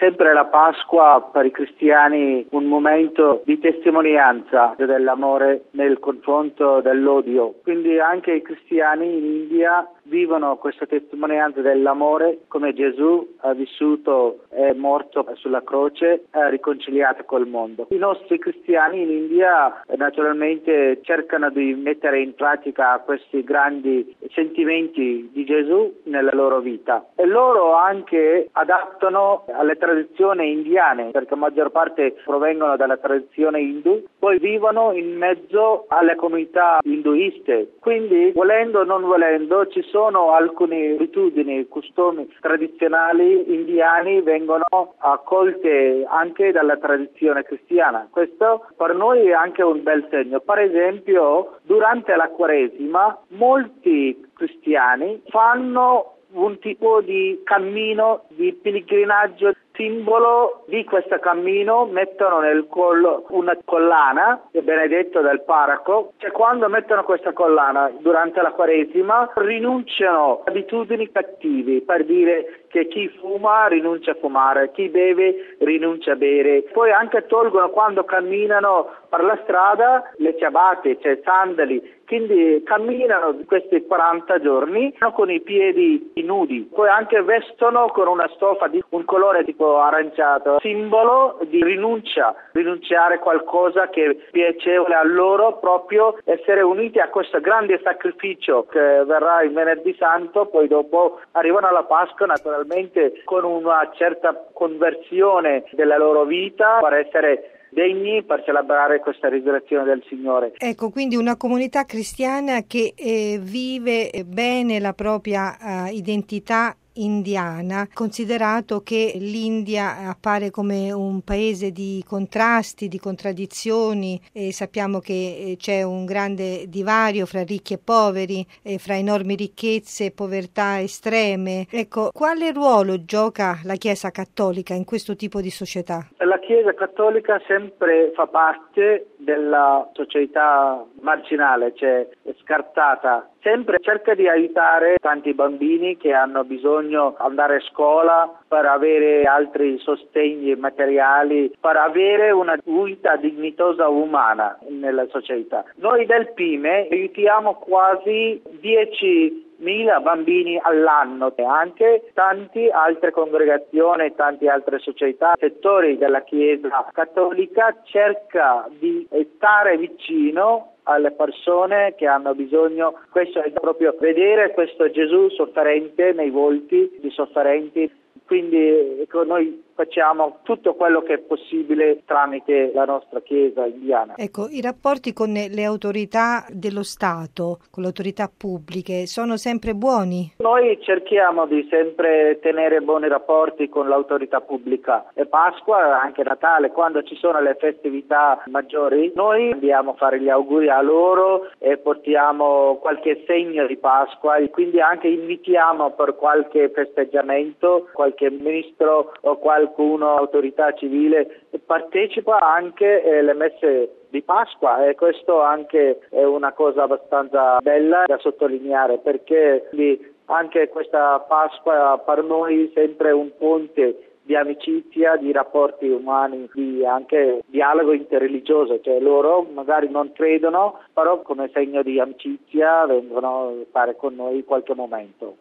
sempre la Pasqua per i cristiani un momento di testimonianza dell'amore nel confronto dell'odio. Quindi anche i cristiani in India vivono questa testimonianza dell'amore, come Gesù ha vissuto e morto sulla croce, riconciliato col mondo. I nostri cristiani in India naturalmente cercano di mettere in pratica questi grandi sentimenti di Gesù nella loro vita e loro anche adattano alle tradizioni indiane, perché la maggior parte provengono dalla tradizione indù, poi vivono in mezzo alle comunità induiste. Quindi, volendo o non volendo, ci sono alcune abitudini, costumi tradizionali indiani vengono accolte anche dalla tradizione cristiana. Questo per noi è anche un bel segno. Per esempio, durante la Quaresima molti cristiani fanno un tipo di cammino, di pellegrinaggio. Simbolo di questo cammino mettono nel collo una collana, è benedetto dal parroco, cioè quando mettono questa collana durante la Quaresima rinunciano a abitudini cattive, per dire che chi fuma rinuncia a fumare, chi beve rinuncia a bere. Poi anche tolgono quando camminano per la strada le ciabatte, cioè sandali, quindi camminano questi 40 giorni con i piedi nudi, poi anche vestono con una stoffa di un colore tipo aranciato, simbolo di rinunciare a qualcosa che è piacevole a loro, proprio essere uniti a questo grande sacrificio che verrà il Venerdì Santo, poi dopo arrivano alla Pasqua naturalmente con una certa conversione della loro vita per essere degni per celebrare questa risurrezione del Signore. Ecco, quindi una comunità cristiana che vive bene la propria identità indiana, considerato che l'India appare come un paese di contrasti, di contraddizioni, e sappiamo che c'è un grande divario fra ricchi e poveri, fra enormi ricchezze e povertà estreme. Ecco, quale ruolo gioca la Chiesa cattolica in questo tipo di società? La Chiesa cattolica sempre fa parte della società marginale, cioè scartata. Sempre cerca di aiutare tanti bambini che hanno bisogno di andare a scuola per avere altri sostegni materiali, per avere una vita dignitosa umana nella società. Noi del PIME aiutiamo quasi 10.000 bambini all'anno e anche tante altre congregazioni, tante altre società, settori della Chiesa cattolica cerca di stare vicino alle persone che hanno bisogno. Questo è proprio vedere questo Gesù sofferente nei volti di sofferenti. Quindi noi facciamo tutto quello che è possibile tramite la nostra Chiesa indiana. Ecco, i rapporti con le autorità dello Stato, con le autorità pubbliche, sono sempre buoni? Noi cerchiamo di sempre tenere buoni rapporti con l'autorità pubblica. E Pasqua, anche Natale, quando ci sono le festività maggiori, noi andiamo a fare gli auguri a loro e portiamo qualche segno di Pasqua e quindi anche invitiamo per qualche festeggiamento, qualche ministro o qualcuno, autorità civile, partecipa anche alle messe di Pasqua e questo anche è una cosa abbastanza bella da sottolineare, perché anche questa Pasqua per noi è sempre un ponte di amicizia, di rapporti umani, di anche dialogo interreligioso, cioè loro magari non credono, però come segno di amicizia vengono a stare con noi qualche momento.